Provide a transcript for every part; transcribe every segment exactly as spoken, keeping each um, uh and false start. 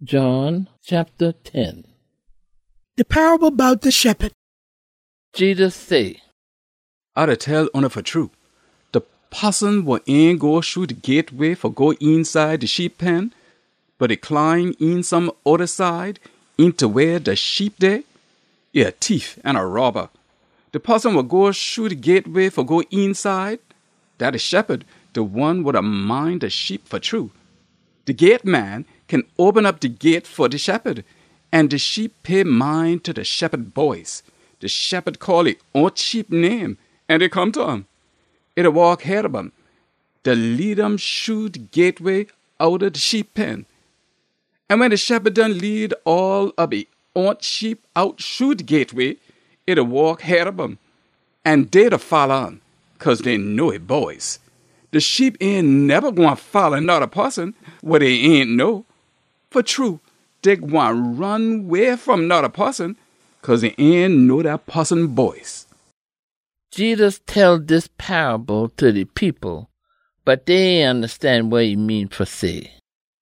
John chapter ten. The parable about the shepherd. Jesus say, I to tell on for true. The person will ain't go through the gateway for go inside the sheep pen, but they climb in some other side into where the sheep there. Yeah, a thief and a robber. The person will go through the gateway for go inside. That is shepherd, the one with a mind the sheep for true. The gate man can open up the gate for the shepherd, and the sheep pay mind to the shepherd boys. The shepherd call it own sheep name, and they come to him. It'll walk ahead of them. They lead them through the gateway out of the sheep pen. And when the shepherd done lead all of the own sheep out through the gateway, it'll walk ahead of them. And they'll follow on, cause they know it boys. The sheep ain't never gonna follow another person where they ain't know. For true, they gonna run away from another person, cause they ain't know that person voice. Jesus tell this parable to the people, but they ain't understand what he mean for say.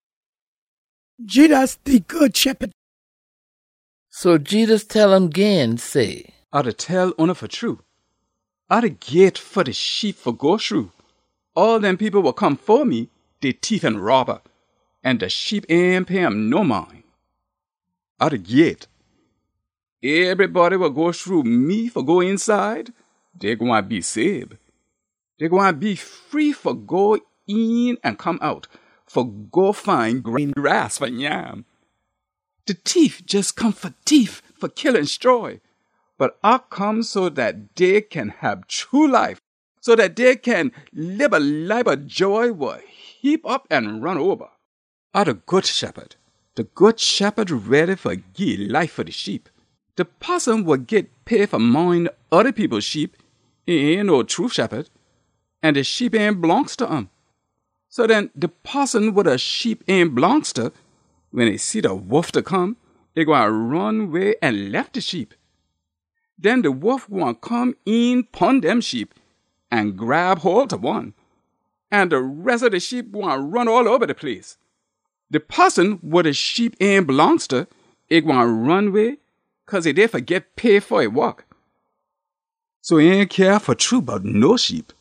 Jesus the good shepherd. So Jesus tell them again, say, I to tell on for true. I the gate for the sheep for go through. All them people will come for me, they thief and robber, and the sheep ain't pay 'em no mind. I the gate. Everybody will go through me for go inside. They gonna be saved. They gonna be free for go in and come out, for go find green grass for yam. The thief just come for thief, for kill and destroy. But I come so that they can have true life, so that they can live a life of joy will heap up and run over. I the good shepherd. The good shepherd ready for give life for the sheep. The person will get paid for mowing other people's sheep. He ain't no true shepherd. And the sheep ain't belongs to him. So then the person with a sheep ain't belongs to, when they see the wolf to come, they gonna run away and left the sheep. Then the wolf gonna come in pon them sheep and grab hold of one. And the rest of the sheep gonna run all over the place. The person with the sheep ain't belongs to, it gonna run away, cause they there forget pay for a walk. So he ain't care for true about no sheep.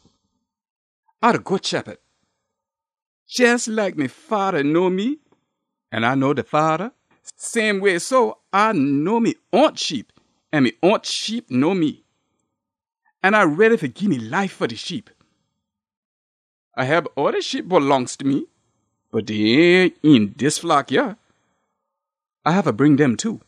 I the good shepherd. Just like me father know me, and I know the father, same way so I know me own sheep, and me own sheep know me. And I ready for give me life for the sheep. I have other sheep belongs to me, but they ain't in this flock here. I have to bring them too.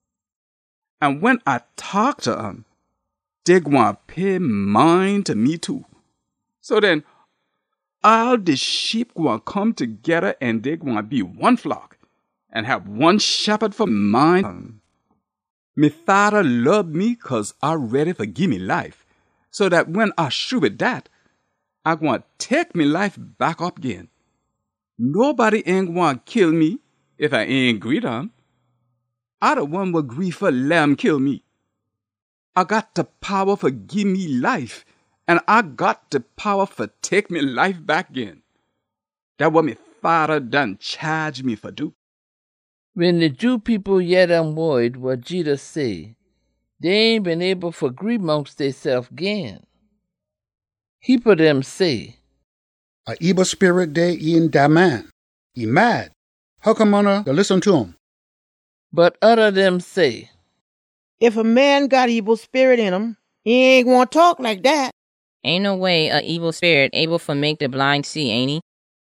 And when I talk to them, they gonna pay mind to me too. So then, all the sheep gonna come together and they gonna be one flock and have one shepherd for mine. Me father love me cause I ready for give me life, so that when I shoot with that, I gonna take me life back up again. Nobody ain't gonna kill me if I ain't greet them. I the one will agree for lamb kill me. I got the power for give me life, and I got the power for take me life back again. That what me father done charge me for do. When the Jew people yet unworried what Jesus say, they ain't been able to agree amongst themselves again. Heap of them say, A evil spirit they in that man. He mad. How come on to listen to him? But other them say, If a man got evil spirit in him, he ain't gonna talk like that. Ain't no way a evil spirit able to make the blind see, ain't he?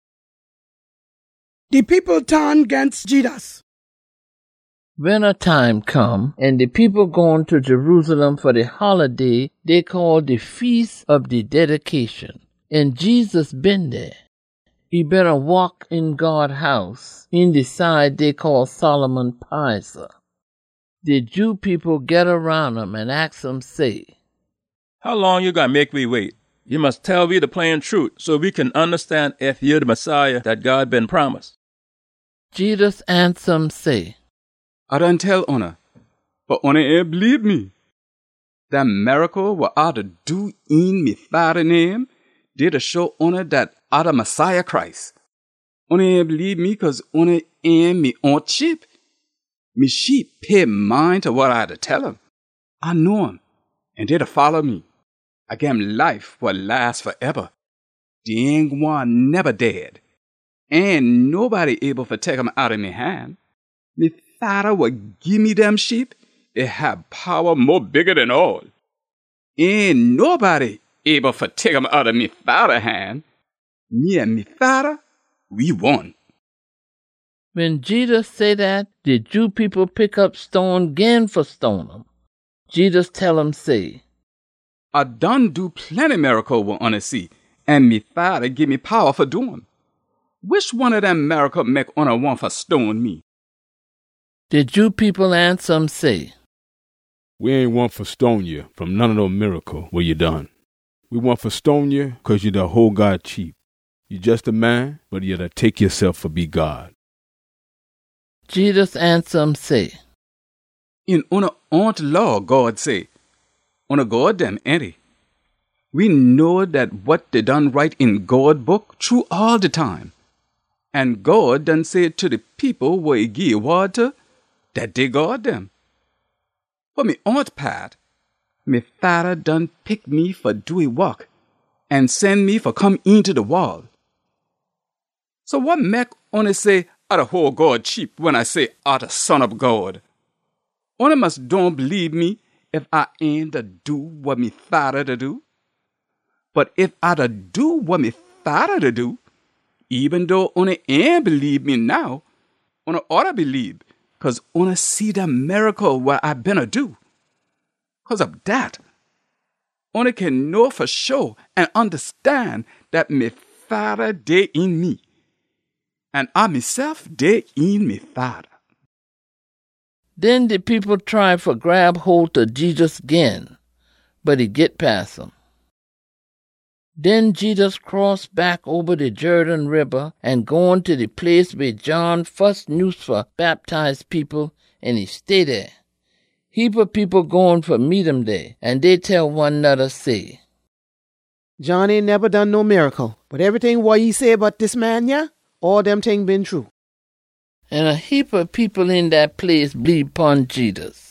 The people turn against Jesus. when a time come and the people going to Jerusalem for the holiday they call the Feast of the Dedication, and Jesus been there, he better walk in God's house in the side they call Solomon Pisa. The Jew people get around him and ask him, say, How long you gonna make we wait? You must tell we the plain truth so we can understand if you're the Messiah that God been promised. Jesus answer him, say, I done tell Ona, but Ona ain't believe me. That miracle what I to do in me father name did to show Ona that I the Messiah Christ. Una ain't believe me cause una ain't me own sheep. Me sheep pay mind to what I had to tell 'em. I know 'em, and they'll follow me. I give 'em life what lasts forever. They ain't one never dead. Ain't nobody able to take 'em out of me hand. Me Father will give me them sheep. They have power more bigger than all. Ain't nobody able to take 'em out of me Father hand. Me and me Father, we won. When Jesus said that, the Jew people pick up stone again for stone him. Jesus tell 'em say, I done do plenty miracle with una see, and me Father give me power for doing. Which one of them miracle make una want for stone me? The Jew people answer 'em say, We ain't want for stone you from none of no miracle what you done. We want for stone you cause you the whole God cheap. You just a man, but you to take yourself for be God. Jesus answer 'em say, In una aunt law, God say, una God them, ain't he? We know that what they done right in God book true all the time. And God done say to the people where he give word to, that they God them. For me aunt Pat, me Father done pick me for do a work, and send me for come into the world. So what make una say, I the whole God cheap when I say I the son of God? Una must don't believe me if I ain't to do what me Father to do. But if I to do what me Father to do, even though una ain't believe me now, una oughta believe, cause una see the miracle what I been to do. Cause of that, una can know for sure and understand that me Father dey in me, and I myself dey in me Father. Then the people try for grab hold of Jesus again, but he get past them. Then Jesus crossed back over the Jordan River and going to the place where John first used for baptize people, and he stay there. Heap of people going for meet him there, and they tell one another, say, John ain't never done no miracle, but everything what he say about this man, yeah, all them thing been true. And a heap of people in that place believe upon Jesus.